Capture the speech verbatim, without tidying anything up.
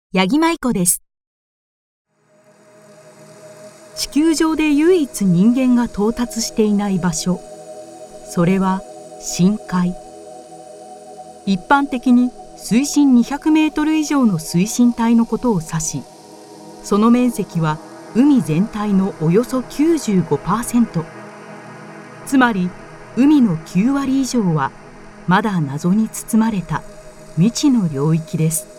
八木舞子です。地球上で唯一人間が到達していない場所、それは深海。一般的に水深にひゃくメートル以上の水深帯のことを指し、その面積は海全体のおよそ きゅうじゅうごパーセント。つまり海のきゅうわり以上はまだ謎に包まれた未知の領域です。